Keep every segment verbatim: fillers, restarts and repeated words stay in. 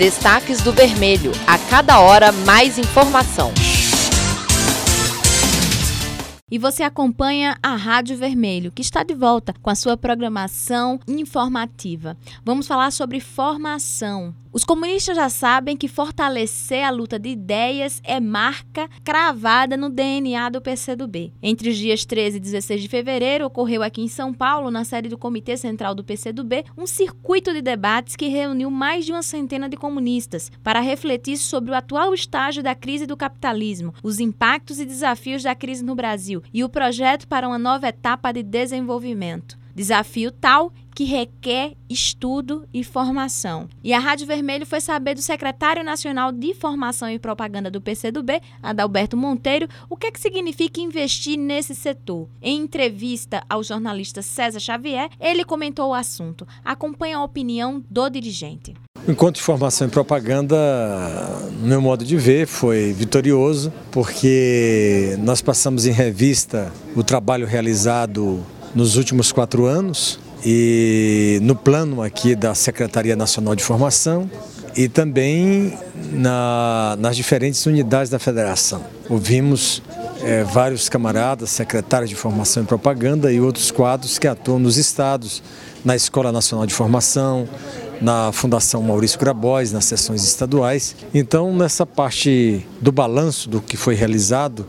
Destaques do Vermelho. A cada hora, mais informação. E você acompanha a Rádio Vermelho, que está de volta com a sua programação informativa. Vamos falar sobre formação. Os comunistas já sabem que fortalecer a luta de ideias é marca cravada no D N A do P C do B. Entre os dias treze e dezesseis de fevereiro, ocorreu aqui em São Paulo, na sede do Comitê Central do P C do B, um circuito de debates que reuniu mais de uma centena de comunistas para refletir sobre o atual estágio da crise do capitalismo, os impactos e desafios da crise no Brasil e o projeto para uma nova etapa de desenvolvimento. Desafio tal que requer estudo e formação. E a Rádio Vermelho foi saber do secretário nacional de Formação e Propaganda do P C do B, Adalberto Monteiro, o que é que significa investir nesse setor. Em entrevista ao jornalista César Xavier, ele comentou o assunto. Acompanhe a opinião do dirigente. O encontro de formação e propaganda, no meu modo de ver, foi vitorioso, porque nós passamos em revista o trabalho realizado nos últimos quatro anos e no plano aqui da Secretaria Nacional de Formação e também na, nas diferentes unidades da federação. Ouvimos é, vários camaradas, secretários de Formação e Propaganda e outros quadros que atuam nos estados, na Escola Nacional de Formação, na Fundação Maurício Grabois, nas sessões estaduais. Então, nessa parte do balanço do que foi realizado,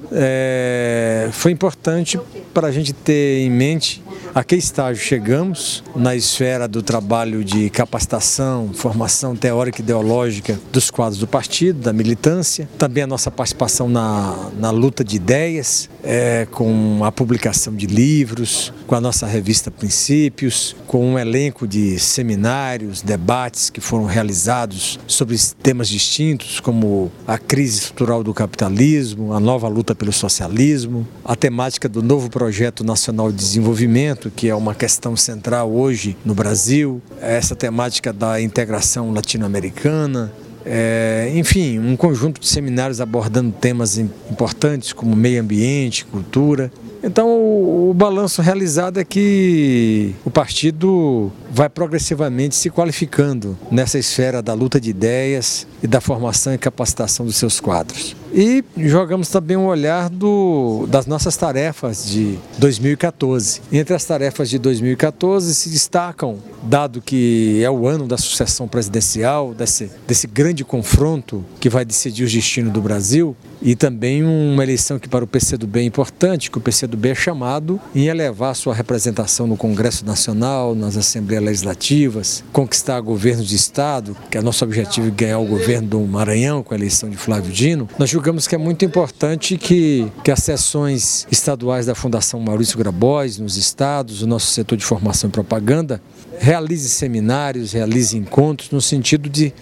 é, foi importante para a gente ter em mente a que estágio chegamos na esfera do trabalho de capacitação, formação teórica e ideológica dos quadros do partido, da militância, também a nossa participação na, na luta de ideias, é, com a publicação de livros, com a nossa revista Princípios, com um elenco de seminários, debates que foram realizados sobre temas distintos, como a crise estrutural do capitalismo, a nova luta pelo socialismo, a temática do novo Projeto Nacional de Desenvolvimento, que é uma questão central hoje no Brasil, essa temática da integração latino-americana, é, enfim, um conjunto de seminários abordando temas importantes como meio ambiente, cultura. Então, o, o balanço realizado é que o partido vai progressivamente se qualificando nessa esfera da luta de ideias e da formação e capacitação dos seus quadros. E jogamos também um olhar do, das nossas tarefas de dois mil e quatorze. Entre as tarefas de dois mil e quatorze se destacam, dado que é o ano da sucessão presidencial, desse, desse grande confronto que vai decidir os destinos do Brasil, e também uma eleição que para o P C do B é importante, que o P C do B é chamado em elevar sua representação no Congresso Nacional, nas Assembleias Legislativas, conquistar governos de Estado, que é nosso objetivo ganhar o governo do Maranhão com a eleição de Flávio Dino. Nós julgamos que é muito importante que, que as sessões estaduais da Fundação Maurício Grabois, nos estados, o nosso setor de formação e propaganda, realize seminários, realize encontros no sentido de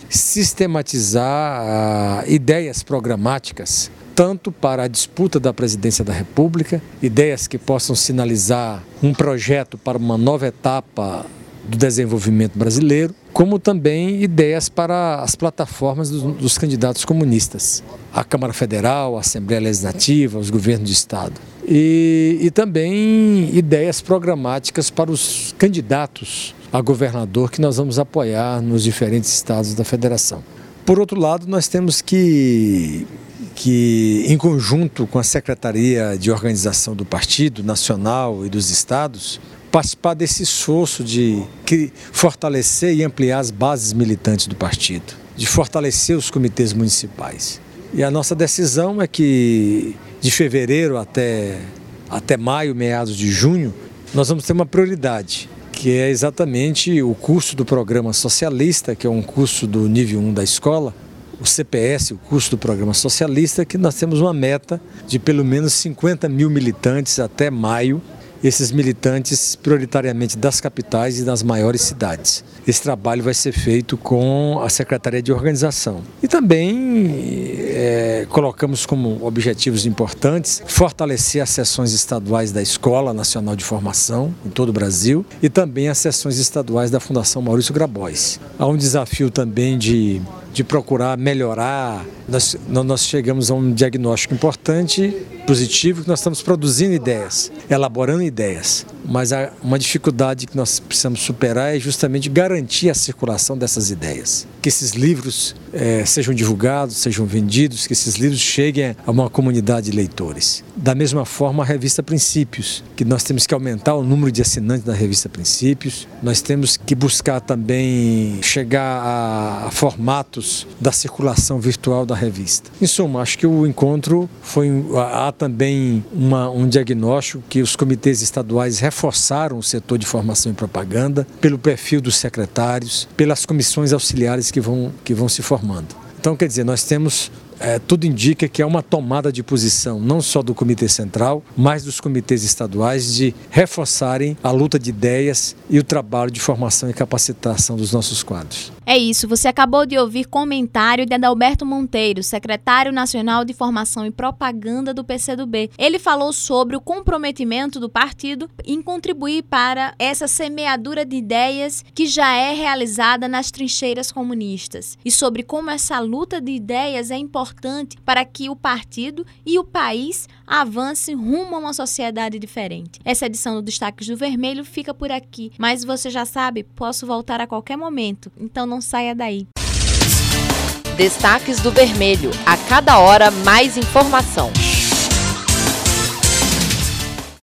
sistematizar uh, ideias programáticas, tanto para a disputa da presidência da República, ideias que possam sinalizar um projeto para uma nova etapa do desenvolvimento brasileiro, como também ideias para as plataformas dos, dos candidatos comunistas, a Câmara Federal, a Assembleia Legislativa, os governos de Estado. E, e também ideias programáticas para os candidatos a governador que nós vamos apoiar nos diferentes estados da federação. Por outro lado, nós temos que, que em conjunto com a Secretaria de Organização do Partido Nacional e dos estados, participar desse esforço de fortalecer e ampliar as bases militantes do partido, de fortalecer os comitês municipais. E a nossa decisão é que de fevereiro até, até maio, meados de junho, nós vamos ter uma prioridade, que é exatamente o curso do Programa Socialista, que é um curso do nível um da escola, o C P S, o curso do Programa Socialista, que nós temos uma meta de pelo menos cinquenta mil militantes até maio, esses militantes prioritariamente das capitais e das maiores cidades. Esse trabalho vai ser feito com a Secretaria de Organização. E também é, colocamos como objetivos importantes fortalecer as seções estaduais da Escola Nacional de Formação em todo o Brasil e também as seções estaduais da Fundação Maurício Grabois. Há um desafio também de, de procurar melhorar. Nós, nós chegamos a um diagnóstico importante, positivo, que nós estamos produzindo ideias, elaborando ideias, mas há uma dificuldade que nós precisamos superar é justamente garantir a circulação dessas ideias. Que esses livros é, sejam divulgados, sejam vendidos, que esses livros cheguem a uma comunidade de leitores. Da mesma forma, a revista Princípios, que nós temos que aumentar o número de assinantes da revista Princípios, nós temos que buscar também chegar a, a formatos da circulação virtual da revista. Em suma, acho que o encontro foi, há também uma, um diagnóstico que os comitês estaduais reforçaram o setor de formação e propaganda pelo perfil dos secretários, pelas comissões auxiliares que vão, que vão se formando. Então, quer dizer, nós temos... É, tudo indica que é uma tomada de posição, não só do Comitê Central, mas dos comitês estaduais, de reforçarem a luta de ideias e o trabalho de formação e capacitação dos nossos quadros. É isso, você acabou de ouvir comentário de Adalberto Monteiro, secretário nacional de Formação e Propaganda do P C do B. Ele falou sobre o comprometimento do partido em contribuir para essa semeadura de ideias que já é realizada nas trincheiras comunistas e sobre como essa luta de ideias é importante para que o partido e o país avancem rumo a uma sociedade diferente. Essa edição do Destaques do Vermelho fica por aqui, mas você já sabe, posso voltar a qualquer momento, então não saia daí. Destaques do Vermelho. A cada hora mais informação.